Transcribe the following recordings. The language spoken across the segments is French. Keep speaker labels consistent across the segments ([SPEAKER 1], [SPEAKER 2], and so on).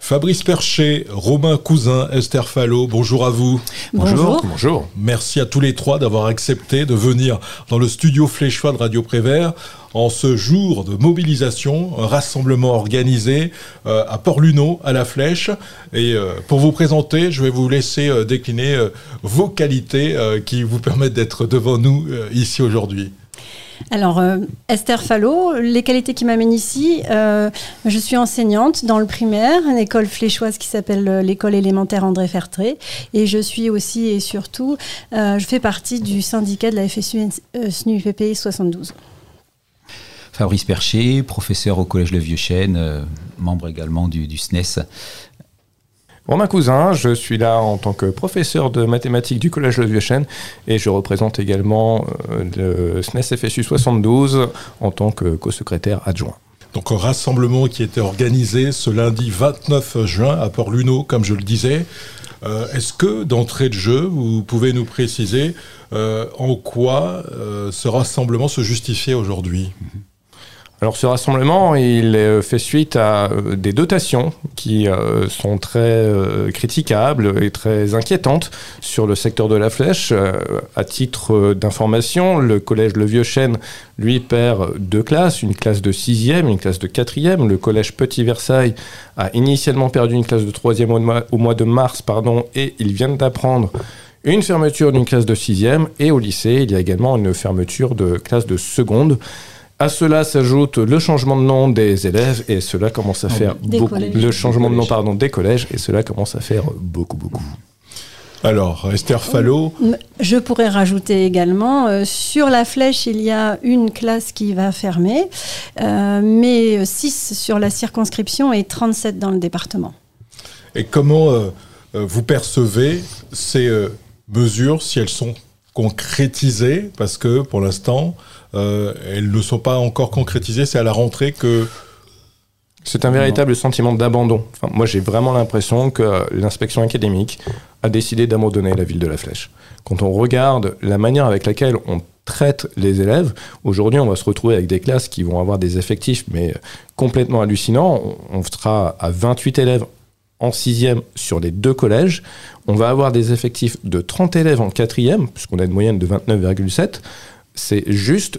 [SPEAKER 1] Fabrice Perchet, Romain Cousin, Esther Fallot, bonjour à vous.
[SPEAKER 2] Bonjour.
[SPEAKER 1] Merci à tous les trois d'avoir accepté de venir dans le studio Fléchois de Radio Prévert en ce jour de mobilisation, un rassemblement organisé à Port-Luneau, à la Flèche. Et pour vous présenter, je vais vous laisser décliner vos qualités qui vous permettent d'être devant nous ici aujourd'hui.
[SPEAKER 3] Alors, Esther Fallot, les qualités qui m'amènent ici, je suis enseignante dans le primaire, une école fléchoise qui s'appelle l'école élémentaire André Fertré. Et je suis aussi et surtout, je fais partie du syndicat de la FSU SNU-PPI 72.
[SPEAKER 4] Fabrice Perchet, professeur au Collège Le Vieux-Chêne, membre également du SNES.
[SPEAKER 2] Romain Cousin, je suis là en tant que professeur de mathématiques du Collège Le Vieux-Chêne et je représente également le SNES FSU 72 en tant que co-secrétaire adjoint.
[SPEAKER 1] Donc un rassemblement qui était organisé ce lundi 29 juin à Port-Luneau, comme je le disais. Est-ce que d'entrée de jeu, vous pouvez nous préciser en quoi ce rassemblement se justifiait aujourd'hui ?
[SPEAKER 2] Alors ce rassemblement, il fait suite à des dotations qui sont très critiquables et très inquiétantes sur le secteur de la Flèche. À titre d'information, le collège Le Vieux-Chêne, lui, perd 2 classes, une classe de 6e, une classe de 4e. Le collège Petit Versailles a initialement perdu une classe de 3e au mois de mars, et ils viennent d'apprendre une fermeture d'une classe de 6e. Et au lycée, il y a également une fermeture de classe de seconde. À cela s'ajoute le changement de nom des élèves et cela commence à faire beaucoup. Le changement de nom, des collèges, et cela commence à faire beaucoup.
[SPEAKER 1] Alors, Esther Fallot.
[SPEAKER 3] Je pourrais rajouter également, sur la Flèche, il y a une classe qui va fermer, mais 6 sur la circonscription et 37 dans le département.
[SPEAKER 1] Et comment vous percevez ces mesures, si elles sont concrétisées, parce que pour l'instant, elles ne sont pas encore concrétisées, c'est à la rentrée que...
[SPEAKER 2] C'est un véritable sentiment d'abandon. Moi, j'ai vraiment l'impression que l'inspection académique a décidé d'abandonner la ville de la Flèche. Quand on regarde la manière avec laquelle on traite les élèves, aujourd'hui, on va se retrouver avec des classes qui vont avoir des effectifs, mais complètement hallucinants. On sera à 28 élèves en 6e sur les 2 collèges. On va avoir des effectifs de 30 élèves en 4e, puisqu'on a une moyenne de 29,7. C'est juste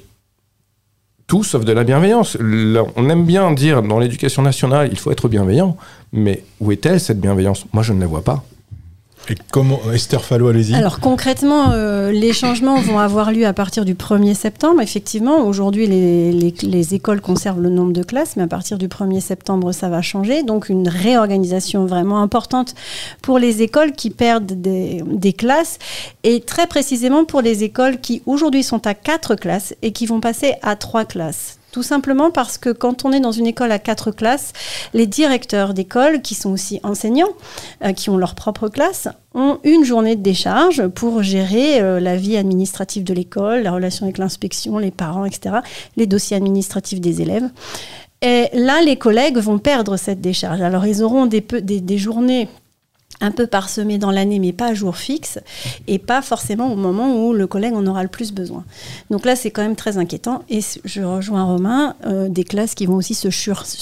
[SPEAKER 2] tout sauf de la bienveillance. On aime bien dire dans l'éducation nationale, il faut être bienveillant, mais où est-elle cette bienveillance ? Moi, je ne la vois pas.
[SPEAKER 1] Et comment, Esther Fallot, allez-y.
[SPEAKER 3] Alors concrètement, les changements vont avoir lieu à partir du 1er septembre. Effectivement, aujourd'hui, les écoles conservent le nombre de classes, mais à partir du 1er septembre, ça va changer. Donc une réorganisation vraiment importante pour les écoles qui perdent des classes et très précisément pour les écoles qui aujourd'hui sont à 4 classes et qui vont passer à 3 classes. Tout simplement parce que quand on est dans une école à 4 classes, les directeurs d'école, qui sont aussi enseignants, qui ont leur propre classe, ont une journée de décharge pour gérer la vie administrative de l'école, la relation avec l'inspection, les parents, etc., les dossiers administratifs des élèves. Et là, les collègues vont perdre cette décharge. Alors, ils auront des journées un peu parsemé dans l'année, mais pas à jour fixe, et pas forcément au moment où le collègue en aura le plus besoin. Donc là, c'est quand même très inquiétant, et je rejoins Romain, des classes qui vont aussi se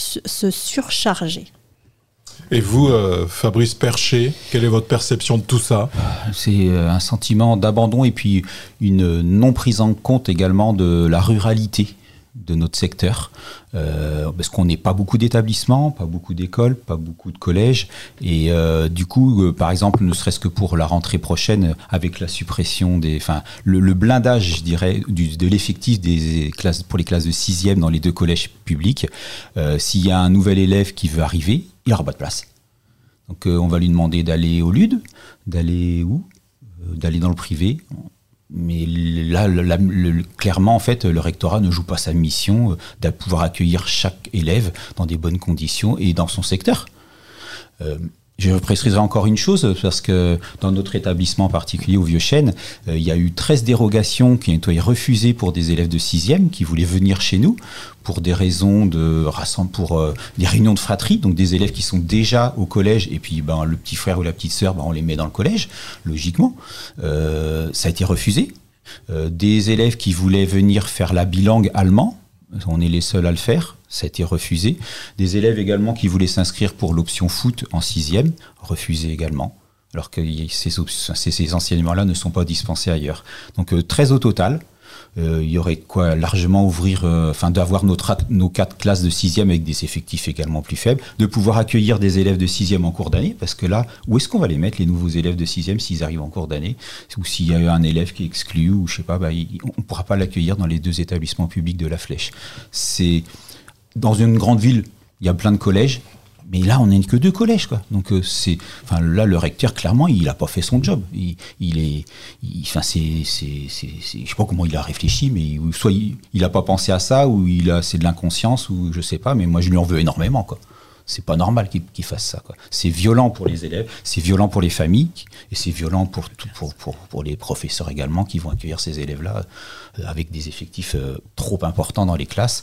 [SPEAKER 3] surcharger.
[SPEAKER 1] Et vous, Fabrice Perchet, quelle est votre perception de tout ça ?
[SPEAKER 4] C'est un sentiment d'abandon et puis une non prise en compte également de la ruralité de notre secteur, parce qu'on n'est pas beaucoup d'établissements, pas beaucoup d'écoles, pas beaucoup de collèges, et du coup, par exemple, ne serait-ce que pour la rentrée prochaine, avec la suppression le blindage, je dirais, de l'effectif des classes, pour les classes de 6e dans les 2 collèges publics, s'il y a un nouvel élève qui veut arriver, il n'aura pas de place. Donc on va lui demander d'aller au LUD, d'aller où ? D'aller dans le privé. Mais là, clairement, en fait, le rectorat ne joue pas sa mission de pouvoir accueillir chaque élève dans des bonnes conditions et dans son secteur. Je préciserai encore une chose, parce que dans notre établissement particulier au Vieux-Chêne, il y a eu 13 dérogations qui ont été refusées pour des élèves de 6e qui voulaient venir chez nous pour des raisons pour des réunions de fratrie, donc des élèves qui sont déjà au collège, et puis le petit frère ou la petite sœur, on les met dans le collège, logiquement. Ça a été refusé. Des élèves qui voulaient venir faire la bilangue allemand, on est les seuls à le faire. Ça a été refusé. Des élèves également qui voulaient s'inscrire pour l'option foot en 6e, refusé également. Alors que ces enseignements-là ne sont pas dispensés ailleurs. Donc 13 au total. Il y aurait quoi largement ouvrir, d'avoir nos 4 classes de 6e avec des effectifs également plus faibles, de pouvoir accueillir des élèves de 6e en cours d'année, parce que là, où est-ce qu'on va les mettre, les nouveaux élèves de 6e, s'ils arrivent en cours d'année, ou s'il y a un élève qui est exclu, ou je sais pas, on ne pourra pas l'accueillir dans les 2 établissements publics de la Flèche. Dans une grande ville, il y a plein de collèges, mais là, on n'est que 2 collèges, quoi. Donc, là, le recteur, clairement, il n'a pas fait son job. Je sais pas comment il a réfléchi, mais soit il n'a pas pensé à ça, ou c'est de l'inconscience, ou je sais pas, mais moi, je lui en veux énormément, quoi. C'est pas normal qu'il fasse ça, quoi. C'est violent pour les élèves, c'est violent pour les familles, et c'est violent pour les professeurs également qui vont accueillir ces élèves-là avec des effectifs trop importants dans les classes.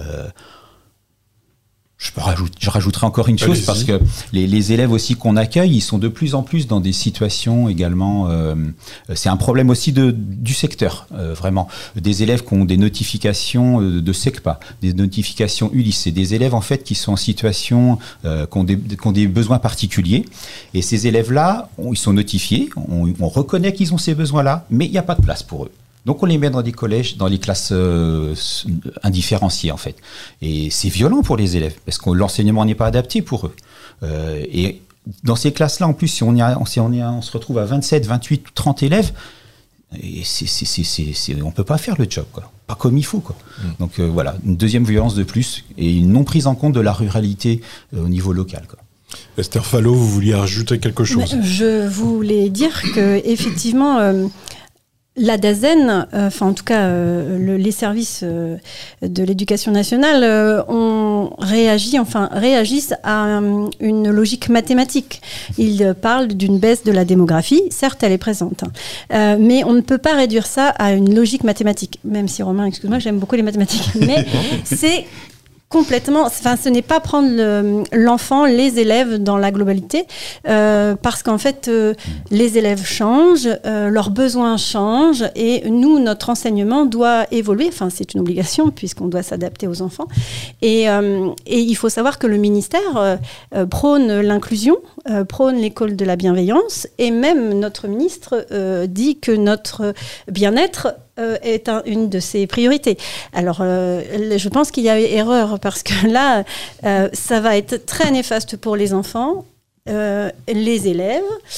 [SPEAKER 4] Je rajouterai encore une chose, parce que les élèves aussi qu'on accueille, ils sont de plus en plus dans des situations également. C'est un problème aussi du secteur, vraiment. Des élèves qui ont des notifications de SECPA, des notifications Ulysse. C'est des élèves en fait qui sont en situation, qui ont des besoins particuliers. Et ces élèves-là, ils sont notifiés, on reconnaît qu'ils ont ces besoins-là, mais il n'y a pas de place pour eux. Donc on les met dans des collèges, dans les classes indifférenciées en fait. Et c'est violent pour les élèves, parce que l'enseignement n'est pas adapté pour eux. Et dans ces classes-là, en plus, si on se retrouve à 27, 28, 30 élèves, et on ne peut pas faire le job, quoi. Pas comme il faut, quoi. Donc voilà, une deuxième violence de plus, et une non prise en compte de la ruralité au niveau local, quoi.
[SPEAKER 1] Esther Fallot, vous vouliez rajouter quelque chose ?
[SPEAKER 3] Je voulais dire que effectivement, la DAZEN, en tout cas les services de l'éducation nationale réagissent à une logique mathématique. Ils parlent d'une baisse de la démographie, certes elle est présente, mais on ne peut pas réduire ça à une logique mathématique, même si Romain, excuse-moi, j'aime beaucoup les mathématiques, mais c'est complètement, ce n'est pas prendre l'enfant, les élèves dans la globalité, parce qu'en fait, les élèves changent, leurs besoins changent, et nous, notre enseignement doit évoluer. Enfin, c'est une obligation puisqu'on doit s'adapter aux enfants. Et il faut savoir que le ministère prône l'inclusion, prône l'école de la bienveillance, et même notre ministre dit que notre bien-être est une de ses priorités. Alors, je pense qu'il y a erreur, parce que là, ça va être très néfaste pour les enfants, les élèves,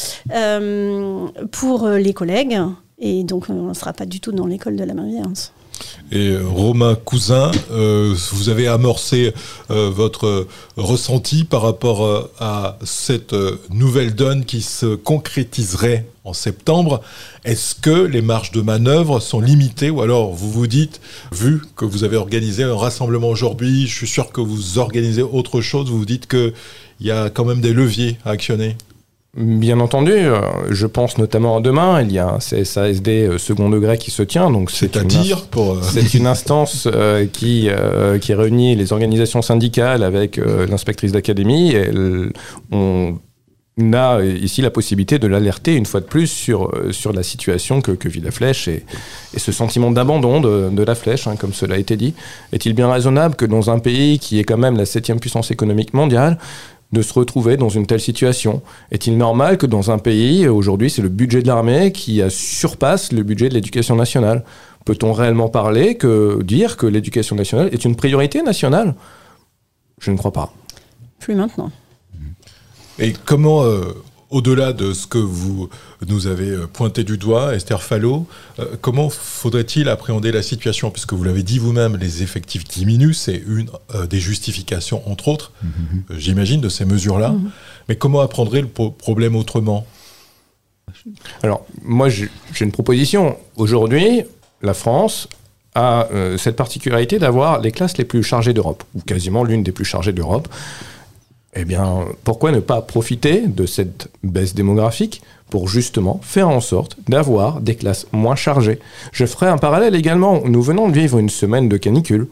[SPEAKER 3] pour les collègues, et donc on ne sera pas du tout dans l'école de la bienveillance.
[SPEAKER 1] Et Romain Cousin, vous avez amorcé votre ressenti par rapport à cette nouvelle donne qui se concrétiserait en septembre. Est-ce que les marges de manœuvre sont limitées, ou alors vous vous dites, vu que vous avez organisé un rassemblement aujourd'hui, je suis sûr que vous organisez autre chose, vous vous dites qu'il y a quand même des leviers à actionner ?
[SPEAKER 2] Bien entendu, je pense notamment à demain, il y a un CSASD second degré qui se tient, donc c'est une instance qui réunit les organisations syndicales avec l'inspectrice d'académie, et on a ici la possibilité de l'alerter une fois de plus sur la situation que vit la Flèche, et ce sentiment d'abandon de la Flèche, comme cela a été dit. Est-il bien raisonnable que dans un pays qui est quand même la 7e puissance économique mondiale, de se retrouver dans une telle situation? Est-il normal que dans un pays, aujourd'hui, c'est le budget de l'armée qui surpasse le budget de l'éducation nationale? Peut-on réellement dire que l'éducation nationale est une priorité nationale? Je ne crois pas.
[SPEAKER 3] Plus maintenant.
[SPEAKER 1] Et comment, au-delà de ce que vous nous avez pointé du doigt, Esther Fallot, comment faudrait-il appréhender la situation? Puisque vous l'avez dit vous-même, les effectifs diminuent, c'est une des justifications, entre autres, j'imagine, de ces mesures-là. Mais comment apprendrait le problème autrement?
[SPEAKER 2] Alors, moi, j'ai une proposition. Aujourd'hui, la France a cette particularité d'avoir les classes les plus chargées d'Europe, ou quasiment l'une des plus chargées d'Europe. Eh bien, pourquoi ne pas profiter de cette baisse démographique pour justement faire en sorte d'avoir des classes moins chargées? Je ferai un parallèle également. Nous venons de vivre une semaine de canicule.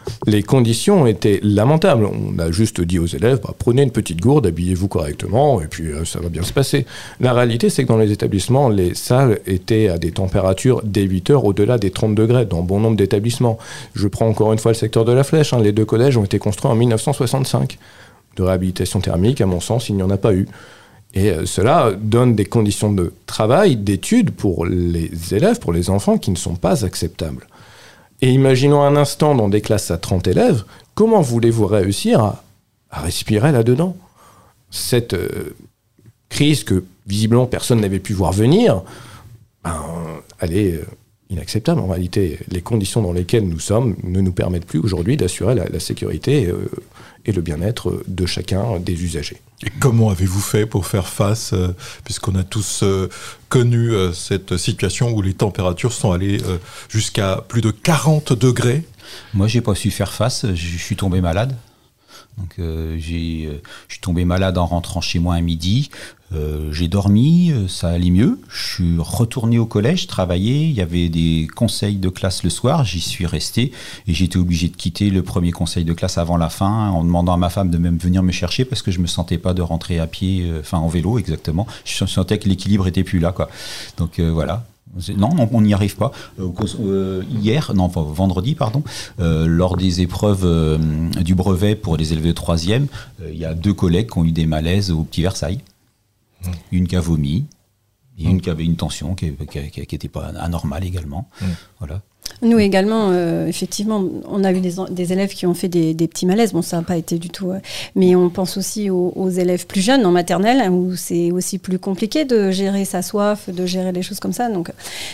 [SPEAKER 2] Les conditions étaient lamentables. On a juste dit aux élèves, prenez une petite gourde, habillez-vous correctement, et puis ça va bien se passer. La réalité, c'est que dans les établissements, les salles étaient à des températures dès 8 heures au-delà des 30 degrés dans bon nombre d'établissements. Je prends encore une fois le secteur de la Flèche. Les 2 collèges ont été construits en 1965. De réhabilitation thermique, à mon sens, il n'y en a pas eu. Et cela donne des conditions de travail, d'études pour les élèves, pour les enfants, qui ne sont pas acceptables. Et imaginons un instant, dans des classes à 30 élèves, comment voulez-vous réussir à respirer là-dedans ? Cette crise que, visiblement, personne n'avait pu voir venir, elle est inacceptable. En réalité, les conditions dans lesquelles nous sommes ne nous permettent plus aujourd'hui d'assurer la sécurité et le bien-être de chacun des usagers.
[SPEAKER 1] Et comment avez-vous fait pour faire face, puisqu'on a tous connu cette situation où les températures sont allées jusqu'à plus de 40 degrés ?
[SPEAKER 4] Moi, j'ai pas su faire face, je suis tombé malade. Donc, je suis tombé malade en rentrant chez moi à midi. J'ai dormi, ça allait mieux. Je suis retourné au collège, travailler. Il y avait des conseils de classe le soir. J'y suis resté et j'ai été obligé de quitter le premier conseil de classe avant la fin, en demandant à ma femme de même venir me chercher parce que je me sentais pas de rentrer à pied, en vélo exactement. Je sentais que l'équilibre était plus là, quoi. Donc voilà. Non, on n'y arrive pas. Vendredi, lors des épreuves du brevet pour les élèves de 3e, il y a 2 collègues qui ont eu des malaises au Petit Versailles. Une qui a vomi et une qui avait une tension qui n'était pas anormale également. Voilà.
[SPEAKER 3] Nous également, effectivement, on a eu des élèves qui ont fait des petits malaises. Bon, ça n'a pas été du tout... mais on pense aussi aux élèves plus jeunes en maternelle, où c'est aussi plus compliqué de gérer sa soif, de gérer les choses comme ça. Donc,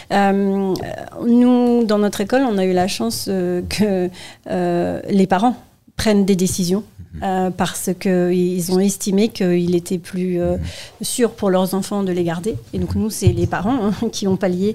[SPEAKER 3] nous, dans notre école, on a eu la chance que les parents prennent des décisions. Parce qu'ils ont estimé qu'il était plus sûr pour leurs enfants de les garder. Et donc nous, c'est les parents qui ont pallié.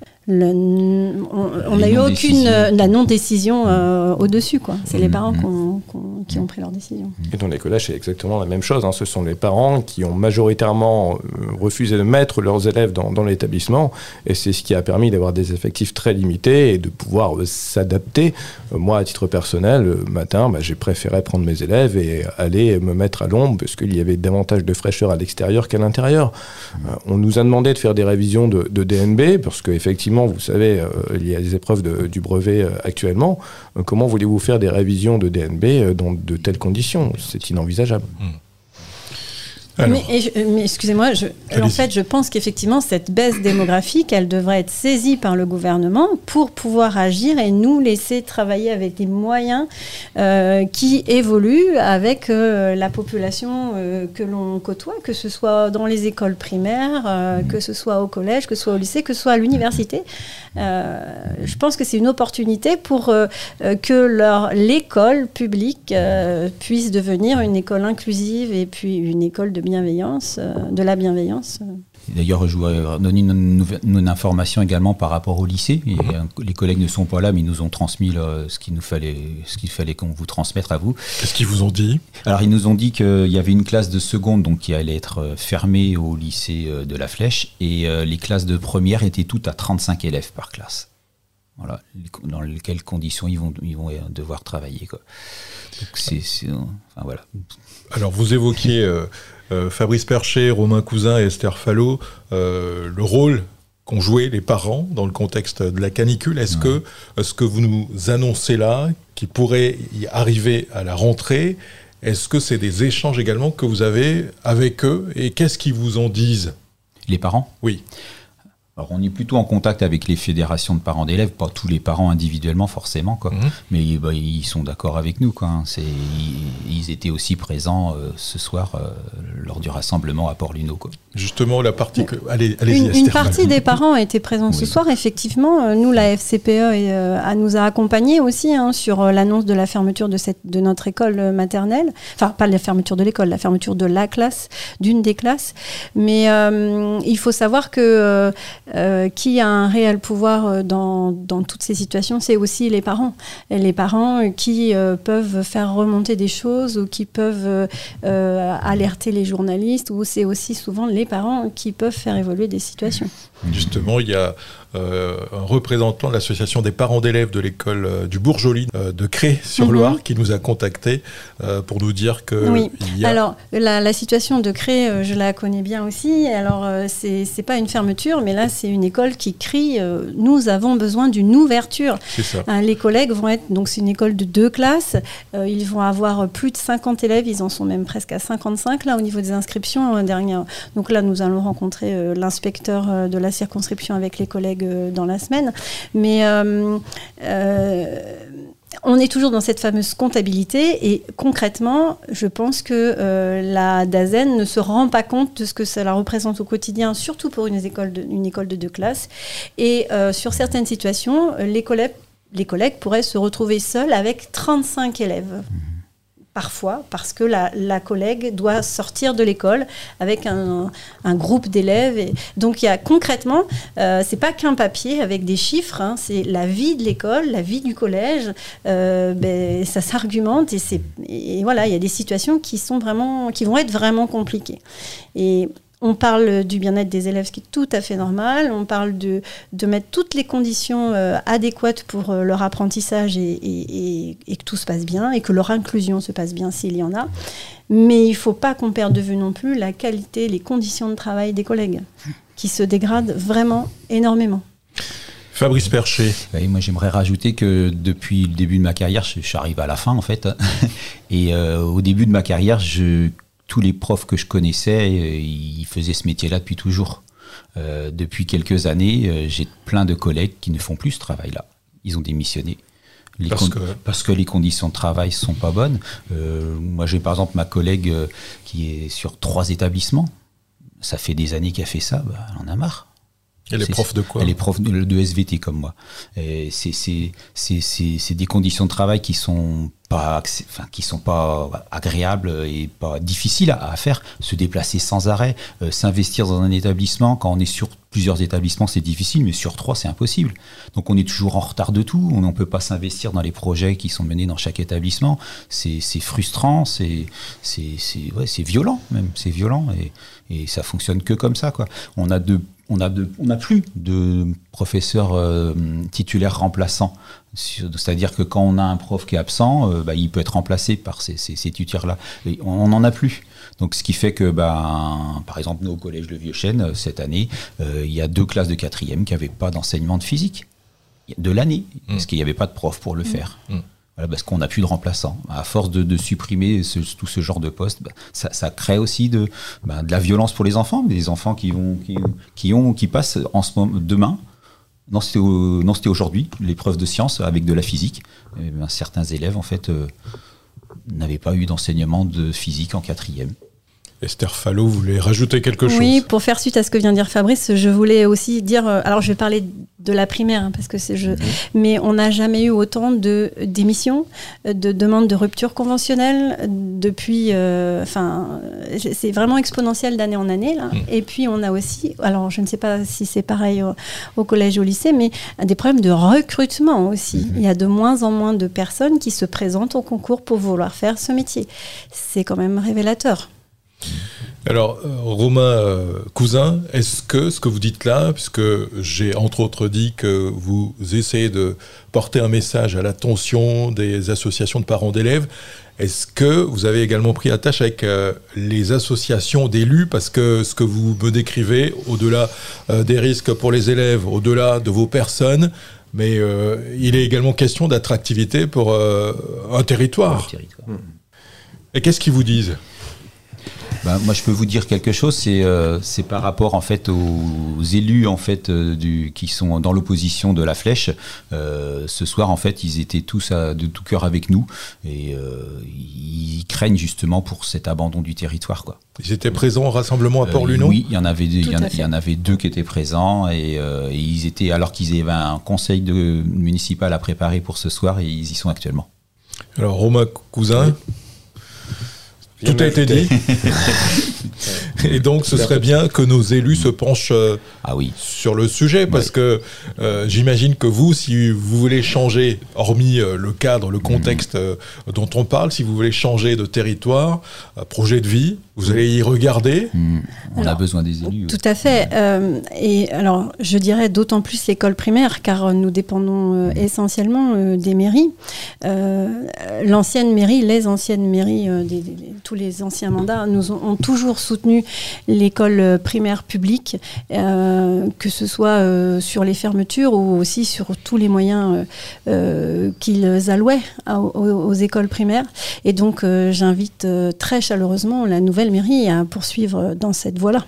[SPEAKER 3] On n'a eu aucune la non-décision au-dessus, quoi. C'est les parents qui ont pris leur décision.
[SPEAKER 2] Et dans les collèges, c'est exactement la même chose. Ce sont les parents qui ont majoritairement refusé de mettre leurs élèves dans l'établissement. Et c'est ce qui a permis d'avoir des effectifs très limités et de pouvoir s'adapter. Moi, à titre personnel, le matin, j'ai préféré prendre mes élèves et aller me mettre à l'ombre parce qu'il y avait davantage de fraîcheur à l'extérieur qu'à l'intérieur. On nous a demandé de faire des révisions de DNB parce qu'effectivement, vous savez, il y a des épreuves du brevet actuellement. Comment voulez-vous faire des révisions de DNB dans de telles conditions ? C'est inenvisageable.
[SPEAKER 3] Mais excusez-moi, en fait, je pense qu'effectivement, cette baisse démographique, elle devrait être saisie par le gouvernement pour pouvoir agir et nous laisser travailler avec des moyens qui évoluent avec la population que l'on côtoie, que ce soit dans les écoles primaires, que ce soit au collège, que ce soit au lycée, que ce soit à l'université. Je pense que c'est une opportunité pour que l'école publique puisse devenir une école inclusive et puis une école de bienveillance, de la bienveillance.
[SPEAKER 4] D'ailleurs, je voudrais donner une information également par rapport au lycée. Et, les collègues ne sont pas là, mais ils nous ont transmis ce qu'il fallait qu'on vous transmette à vous.
[SPEAKER 1] Qu'est-ce qu'ils vous ont dit ?
[SPEAKER 4] Alors, ils nous ont dit qu'il y avait une classe de seconde donc, qui allait être fermée au lycée de la Flèche, et les classes de première étaient toutes à 35 élèves par classe. Voilà, dans quelles conditions ils vont devoir travailler, quoi. Donc, voilà.
[SPEAKER 1] Alors, vous évoquiez Fabrice Perchet, Romain Cousin et Esther Fallot, le rôle qu'ont joué les parents dans le contexte de la canicule. Est-ce que ce que vous nous annoncez là, qui pourrait y arriver à la rentrée, est-ce que c'est des échanges également que vous avez avec eux et qu'est-ce qu'ils vous en disent ?
[SPEAKER 4] Les parents ?
[SPEAKER 1] Oui.
[SPEAKER 4] Alors, on est plutôt en contact avec les fédérations de parents d'élèves, pas tous les parents individuellement forcément, quoi. Mais ils sont d'accord avec nous, quoi. Ils étaient aussi présents ce soir lors du rassemblement à Port-Luneau, quoi.
[SPEAKER 1] Justement, la partie... Allez-y,
[SPEAKER 3] une partie des parents a été présents ce soir, effectivement. Nous, la FCPE nous a accompagnés aussi sur l'annonce de la fermeture de notre école maternelle. Enfin, pas la fermeture de l'école, la fermeture de la classe, d'une des classes. Mais il faut savoir que qui a un réel pouvoir dans toutes ces situations, c'est aussi les parents. Et les parents qui peuvent faire remonter des choses ou qui peuvent alerter les journalistes, ou c'est aussi souvent les parents qui peuvent faire évoluer des situations.
[SPEAKER 1] Justement, il y a un représentant de l'association des parents d'élèves de l'école du Bourg-Joli de Cré-sur-Loire qui nous a contactés pour nous dire que il y a...
[SPEAKER 3] Alors, la situation de Cré, je la connais bien aussi. Alors, c'est pas une fermeture, mais là, c'est une école qui crie nous avons besoin d'une ouverture.
[SPEAKER 1] C'est ça.
[SPEAKER 3] Les collègues vont être... Donc, c'est une école de 2 classes. Ils vont avoir plus de 50 élèves. Ils en sont même presque à 55, là, au niveau des inscriptions. Donc là, nous allons rencontrer l'inspecteur de la circonscription avec les collègues dans la semaine. Mais... on est toujours dans cette fameuse comptabilité et concrètement, je pense que la DAZEN ne se rend pas compte de ce que cela représente au quotidien, surtout pour une école de 2 classes. Et sur certaines situations, les collègues pourraient se retrouver seuls avec 35 élèves. Parfois, parce que la collègue doit sortir de l'école avec un groupe d'élèves. Et donc, il y a concrètement, c'est pas qu'un papier avec des chiffres, hein, c'est la vie de l'école, la vie du collège. Ça s'argumente et voilà, il y a des situations qui vont être vraiment compliquées. Et on parle du bien-être des élèves, ce qui est tout à fait normal. On parle de mettre toutes les conditions adéquates pour leur apprentissage et que tout se passe bien et que leur inclusion se passe bien s'il y en a. Mais il ne faut pas qu'on perde de vue non plus la qualité, les conditions de travail des collègues qui se dégradent vraiment énormément.
[SPEAKER 1] Fabrice Percher.
[SPEAKER 4] Oui, moi, j'aimerais rajouter que depuis le début de ma carrière, je suis arrivé à la fin en fait. Et au début de ma carrière, tous les profs que je connaissais, ils faisaient ce métier-là depuis toujours. Depuis quelques années, j'ai plein de collègues qui ne font plus ce travail-là. Ils ont démissionné. Parce que les conditions de travail ne sont pas bonnes. Moi, j'ai par exemple ma collègue qui est sur 3 établissements. Ça fait des années qu'elle fait ça, elle en a marre.
[SPEAKER 1] Elle est prof de quoi ?
[SPEAKER 4] Elle est prof de SVT comme moi. Et c'est des conditions de travail qui sont pas agréables et pas difficiles à faire. Se déplacer sans arrêt, s'investir dans un établissement. Quand on est sur plusieurs établissements, c'est difficile, mais sur 3, c'est impossible. Donc on est toujours en retard de tout. On ne peut pas s'investir dans les projets qui sont menés dans chaque établissement. C'est frustrant, c'est violent même. C'est violent et ça fonctionne que comme ça, quoi. On n'a plus de professeurs titulaires remplaçants. C'est-à-dire que quand on a un prof qui est absent, il peut être remplacé par ces tuteurs-là. Et on n'en a plus. Donc, ce qui fait que, par exemple, nous, au collège Le Vieux-Chêne, cette année, il y a 2 classes de 4e qui n'avaient pas d'enseignement de physique. De l'année, parce qu'il n'y avait pas de prof pour le faire. Voilà, parce qu'on n'a plus de remplaçants. À force de supprimer tout ce genre de postes, ça crée aussi de la violence pour les enfants, des enfants qui passent en ce moment, demain. Non, c'était aujourd'hui, l'épreuve de sciences avec de la physique. Certains élèves, en fait, n'avaient pas eu d'enseignement de physique en 4e.
[SPEAKER 1] Esther Fallot, vous voulez rajouter quelque chose ?
[SPEAKER 3] Oui, pour faire suite à ce que vient de dire Fabrice, je voulais aussi dire... alors, je vais parler de la primaire, parce que mais on n'a jamais eu autant de démissions, de demandes de rupture conventionnelle depuis... c'est vraiment exponentiel d'année en année, là. Et puis, on a aussi... Alors, je ne sais pas si c'est pareil au collège, au lycée, mais des problèmes de recrutement aussi. Il y a de moins en moins de personnes qui se présentent au concours pour vouloir faire ce métier. C'est quand même révélateur.
[SPEAKER 1] Alors, Romain Cousin, est-ce que ce que vous dites là, puisque j'ai entre autres dit que vous essayez de porter un message à l'attention des associations de parents d'élèves, est-ce que vous avez également pris attache avec les associations d'élus, parce que ce que vous me décrivez, au-delà des risques pour les élèves, au-delà de vos personnes, mais il est également question d'attractivité pour un territoire. Et qu'est-ce qu'ils vous disent ?
[SPEAKER 4] Moi, je peux vous dire quelque chose, c'est par rapport en fait aux élus en fait qui sont dans l'opposition de la Flèche. Ce soir, en fait, ils étaient tous de tout cœur avec nous et ils craignent justement pour cet abandon du territoire, quoi.
[SPEAKER 1] Ils étaient présents au rassemblement à Port-Luneau ?
[SPEAKER 4] Oui, il y en avait 2 qui étaient présents et ils étaient, alors qu'ils avaient un conseil municipal à préparer pour ce soir, et ils y sont actuellement.
[SPEAKER 1] Alors, Romain Cousin. Oui. Tout a été dit. Et donc, ce serait bien que nos élus se penchent sur le sujet, parce que j'imagine que vous, si vous voulez changer, hormis le cadre, le contexte dont on parle, si vous voulez changer de territoire, projet de vie, Vous allez y regarder.
[SPEAKER 4] On a besoin des élus.
[SPEAKER 3] Tout à fait. Et alors, je dirais d'autant plus l'école primaire, car nous dépendons essentiellement des mairies. L'ancienne mairie, les anciennes mairies, tous les anciens mandats ont toujours soutenu l'école primaire publique, que ce soit sur les fermetures ou aussi sur tous les moyens qu'ils allouaient aux écoles primaires. Et donc, j'invite très chaleureusement la nouvelle mairie à poursuivre dans cette voie-là.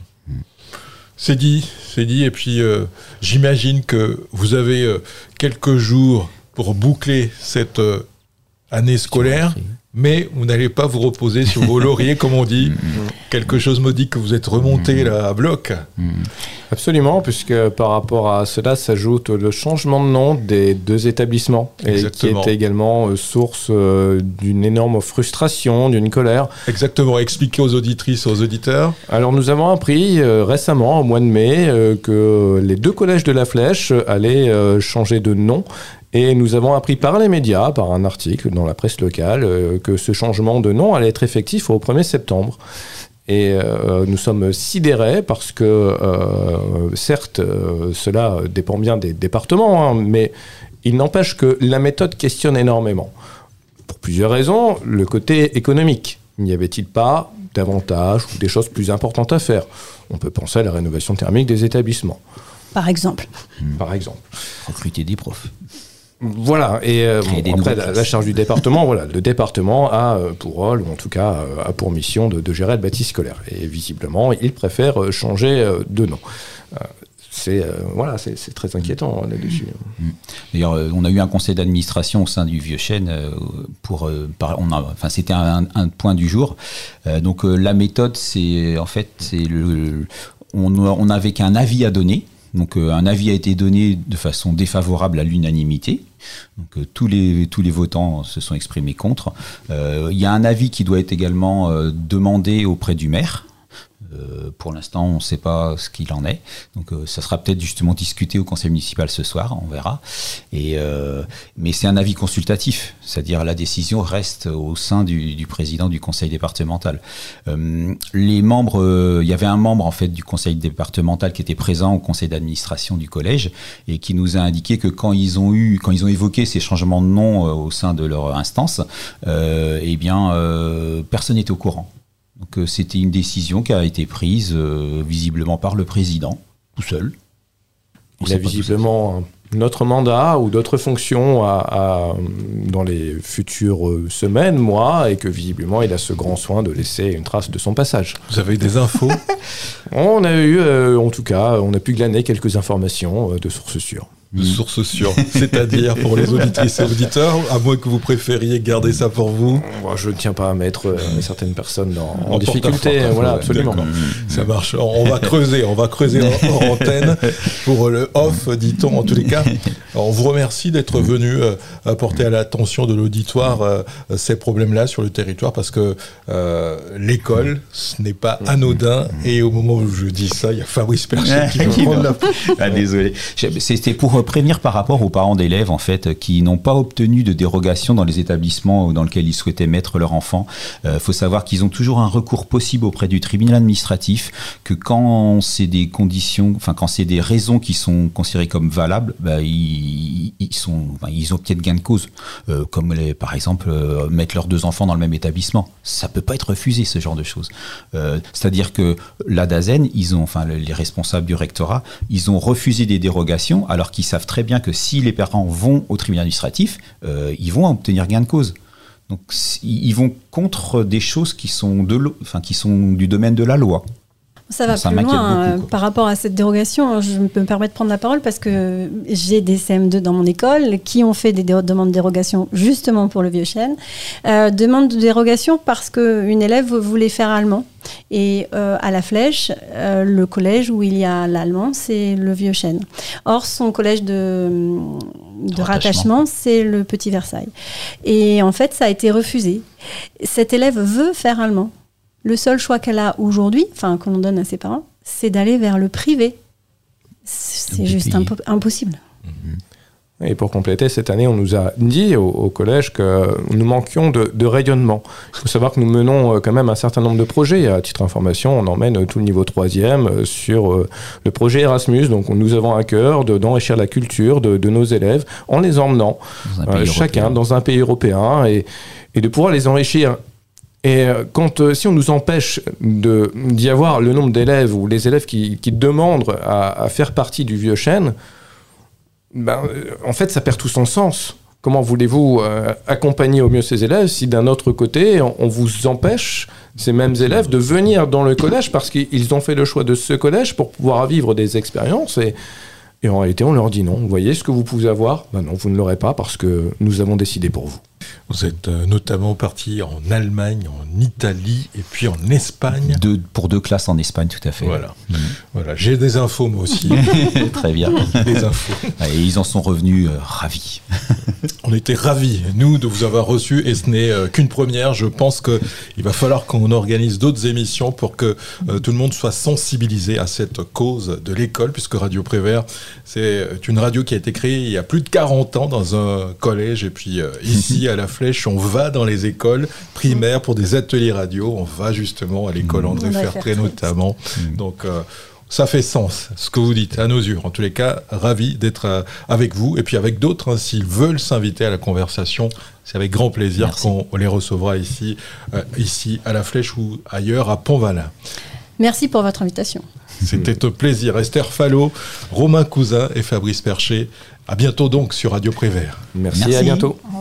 [SPEAKER 1] C'est dit. Et puis, j'imagine que vous avez quelques jours pour boucler cette année scolaire, mais vous n'allez pas vous reposer sur vos lauriers, comme on dit. Quelque chose me dit que vous êtes remonté là à bloc.
[SPEAKER 2] Absolument, puisque par rapport à cela s'ajoute le changement de nom des 2 établissements, et qui était également source d'une énorme frustration, d'une colère.
[SPEAKER 1] Exactement, expliquez aux auditrices, aux auditeurs.
[SPEAKER 2] Alors nous avons appris récemment, au mois de mai, que les 2 collèges de la Flèche allaient changer de nom. Et nous avons appris par les médias, par un article dans la presse locale, que ce changement de nom allait être effectif au 1er septembre. Et nous sommes sidérés parce que, certes, cela dépend bien des départements, hein, mais il n'empêche que la méthode questionne énormément. Pour plusieurs raisons, le côté économique. N'y avait-il pas davantage ou des choses plus importantes à faire? On peut penser à la rénovation thermique des établissements.
[SPEAKER 3] Par exemple.
[SPEAKER 4] Recruter des profs.
[SPEAKER 2] Voilà, et après la charge du département, le département a pour rôle, ou en tout cas a pour mission de gérer le bâti scolaire. Et visiblement, il préfère changer de nom. C'est très inquiétant là-dessus.
[SPEAKER 4] D'ailleurs, on a eu un conseil d'administration au sein du Vieux-Chêne c'était un point du jour. Donc la méthode, on n'avait qu'un avis à donner. Donc un avis a été donné de façon défavorable à l'unanimité. Donc tous les votants se sont exprimés contre. Il y a un avis qui doit être également demandé auprès du maire. Pour l'instant, on ne sait pas ce qu'il en est. Donc, ça sera peut-être justement discuté au conseil municipal ce soir, on verra. Mais c'est un avis consultatif, c'est-à-dire la décision reste au sein du président du conseil départemental. Les membres, il y avait un membre en fait du conseil départemental qui était présent au conseil d'administration du collège et qui nous a indiqué que quand ils ont évoqué ces changements de nom au sein de leur instance, personne n'était au courant. Donc c'était une décision qui a été prise visiblement par le président, tout seul.
[SPEAKER 2] Il a visiblement notre mandat ou d'autres fonctions dans les futures semaines, mois, et que visiblement il a ce grand soin de laisser une trace de son passage.
[SPEAKER 1] Vous avez des infos?
[SPEAKER 2] On a eu, en tout cas, on a pu glaner quelques informations de sources sûres.
[SPEAKER 1] De sources sûres, c'est-à-dire pour les auditrices et auditeurs, à moins que vous préfériez garder ça pour vous.
[SPEAKER 2] Moi, je ne tiens pas à mettre certaines personnes en difficulté. Voilà, absolument.
[SPEAKER 1] Ça marche. On va creuser hors antenne pour le off, dit-on en tous les cas. Alors, on vous remercie d'être venu apporter à l'attention de l'auditoire ces problèmes-là sur le territoire, parce que l'école, ce n'est pas anodin. Et au moment où je dis ça, il y a Fabrice Perchet qui va prendre la...
[SPEAKER 4] Ah, désolé. C'était pour prévenir par rapport aux parents d'élèves en fait qui n'ont pas obtenu de dérogation dans les établissements dans lesquels ils souhaitaient mettre leur enfant. Faut savoir qu'ils ont toujours un recours possible auprès du tribunal administratif, que quand c'est des conditions, quand c'est des raisons qui sont considérées comme valables, ils obtiennent gain de cause, comme par exemple mettre leurs 2 enfants dans le même établissement. Ça peut pas être refusé, ce genre de choses. C'est-à-dire que la DAZEN, les responsables du rectorat, ils ont refusé des dérogations alors qu'ils savent très bien que si les parents vont au tribunal administratif, ils vont obtenir gain de cause. Donc ils vont contre des choses qui sont du domaine de la loi.
[SPEAKER 3] Ça va plus loin par rapport à cette dérogation. Je me permets de prendre la parole parce que j'ai des CM2 dans mon école qui ont fait des demandes de dérogation justement pour le Vieux-Chêne. Demande de dérogation parce qu'une élève voulait faire allemand. Et à la Flèche, le collège où il y a l'allemand, c'est le Vieux-Chêne. Or, son collège de rattachement, c'est le Petit Versailles. Et en fait, ça a été refusé. Cette élève veut faire allemand. Le seul choix qu'elle a aujourd'hui, que l'on donne à ses parents, c'est d'aller vers le privé. C'est juste impossible.
[SPEAKER 2] Et pour compléter, cette année, on nous a dit au collège que nous manquions de rayonnement. Il faut savoir que nous menons quand même un certain nombre de projets. À titre d'information, on emmène tout le niveau 3e sur le projet Erasmus. Donc nous avons à cœur d'enrichir la culture de nos élèves en les emmenant chacun dans un pays européen et de pouvoir les enrichir. Et si on nous empêche d'y avoir le nombre d'élèves ou les élèves qui demandent à faire partie du vieux chêne, en fait, ça perd tout son sens. Comment voulez-vous accompagner au mieux ces élèves si d'un autre côté, on vous empêche, ces mêmes élèves, de venir dans le collège parce qu'ils ont fait le choix de ce collège pour pouvoir vivre des expériences et en réalité, on leur dit non. Vous voyez ce que vous pouvez avoir ? Non, vous ne l'aurez pas parce que nous avons décidé pour vous.
[SPEAKER 1] Vous êtes notamment parti en Allemagne, en Italie et puis en Espagne.
[SPEAKER 4] Pour 2 classes en Espagne, tout à fait.
[SPEAKER 1] Voilà, j'ai des infos moi aussi.
[SPEAKER 4] Très bien.
[SPEAKER 1] Des infos.
[SPEAKER 4] Et ils en sont revenus ravis.
[SPEAKER 1] On était ravis, nous, de vous avoir reçus et ce n'est qu'une première. Je pense qu'il va falloir qu'on organise d'autres émissions pour que tout le monde soit sensibilisé à cette cause de l'école, puisque Radio Prévert, c'est une radio qui a été créée il y a plus de 40 ans dans un collège et puis ici à La Flèche, on va dans les écoles primaires pour des ateliers radio, on va justement à l'école André Fertré notamment. Donc ça fait sens, ce que vous dites, à nos yeux. En tous les cas, ravi d'être avec vous et puis avec d'autres, s'ils veulent s'inviter à la conversation, c'est avec grand plaisir qu'on les recevra ici à La Flèche ou ailleurs à Pont-Valin.
[SPEAKER 3] Merci pour votre invitation.
[SPEAKER 1] C'était un plaisir. Esther Fallot, Romain Cousin et Fabrice Percher. À bientôt donc sur Radio Prévert.
[SPEAKER 2] Merci. À bientôt.